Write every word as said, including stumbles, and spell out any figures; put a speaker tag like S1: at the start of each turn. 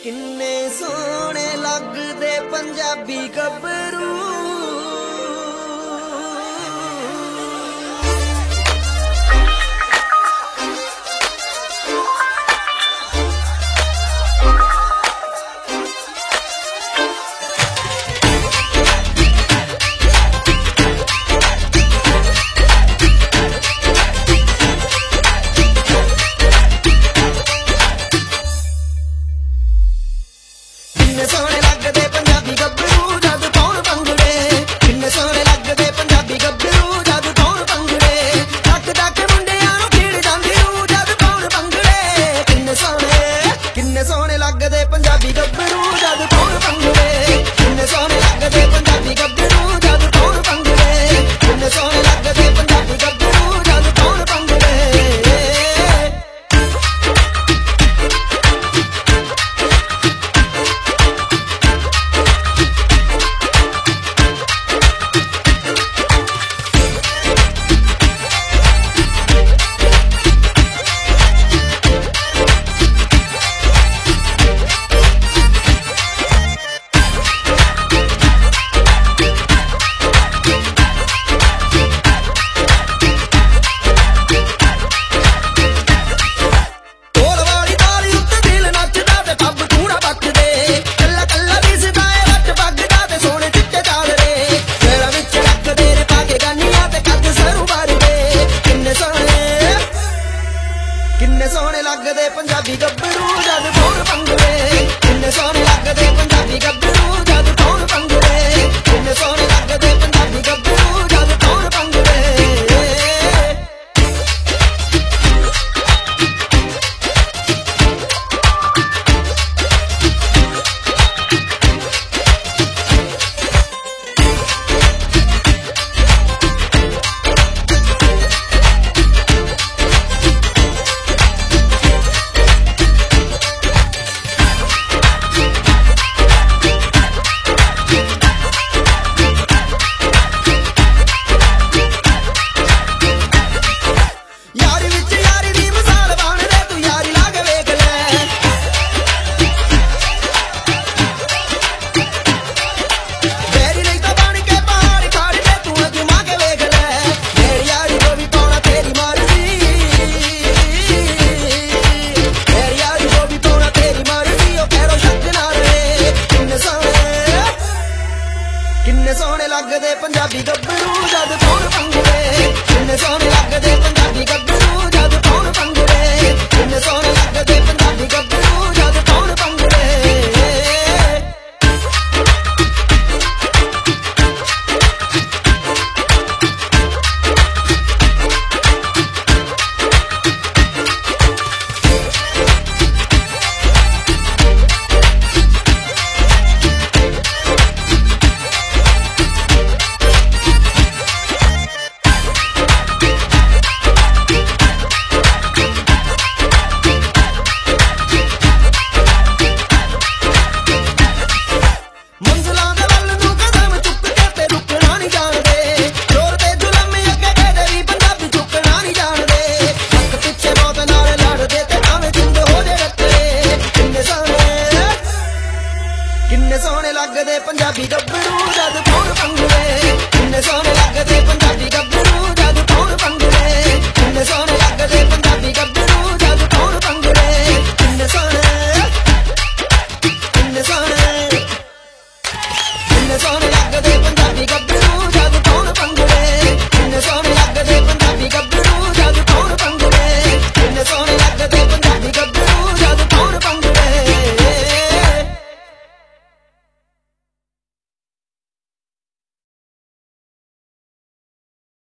S1: किन्ने सोहणे लगदे पंजाबी गभरू। किन्ने सोहणे लगदे पंजाबी गभरू जद पाउण भंगड़े। किन्ने सोहणे लगदे पंजाबी गभरू जद पाउण भंगड़े। टक टक मुंडियां नूं खीड़ जांदी रूह जद पाउण भंगड़े। किन्ने सोहणे किन्ने सोहणे लगदे पंजाबी गभरू जद पाउण भंगड़े। किन्ने सोहणे लगदे पंजाबी गभरू जद पाउण भंगड़े। किन्ने सोहणे लगदे पंजाबी गभरू जद पाउण भंगड़े। किन्ने सोहणे लगदे पंजाबी गभरू जद पाउण भंगड़े। किन्ने सोहणे लगदे पंजाबी गभरू जद पाउण भंगड़े। किन्ने सोहणे लगदे पंजाबी गभरू जद पाउण भंगड़े। किन्ने सोहणे लगदे पंजाबी गभरू जद पाउण भंगड़े। किन्ने सोहणे लगदे पंजाबी गभरू जद पाउण भंगड़े। किन्ने सोहणे लगदे पंजाबी गभरू जद पाउण भंगड़े। किन्ने सोहणे लगदे पंजाबी गभरू जद पाउण भंगड़े। किन्ने सोहणे लगदे पंजाबी गभरू